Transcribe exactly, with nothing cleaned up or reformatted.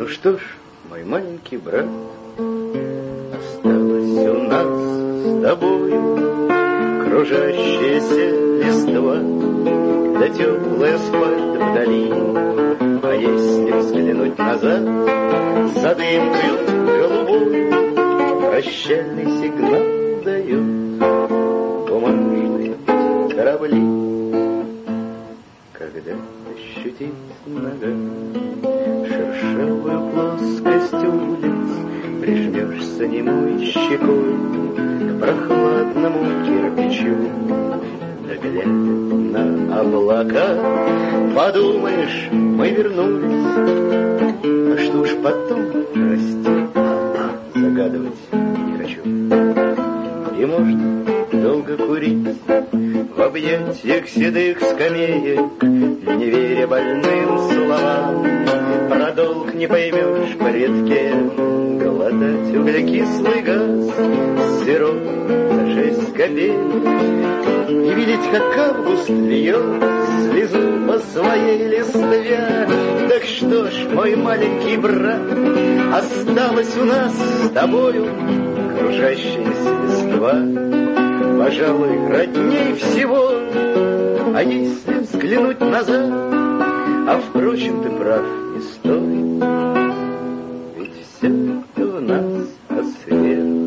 Ну что ж, мой маленький брат, осталось у нас с тобою кружащаяся листва, да теплый асфальт вдали. А если взглянуть назад, за дымкою голубой прощальный сигнал дает бумажные корабли. Когда ощутит нога шершавую плоскость улиц, прижмешься немой щекой к прохладному кирпичу, да глядя на облака, подумаешь, мы вернулись. А что уж потом расти, загадывать не хочу. И можно долго курить в объятиях седых скамеек, не веря больным словам, про долг не поймешь пред кем, глотать углекислый газ, сироп за шесть копеек, и видеть, как август льет слезу по своей листве. Так что ж, мой маленький брат, осталось у нас с тобою кружащаяся листва, пожалуй, родней всего. А если взглянуть назад, а впрочем, ты прав, не стоит, ведь все это у нас от света.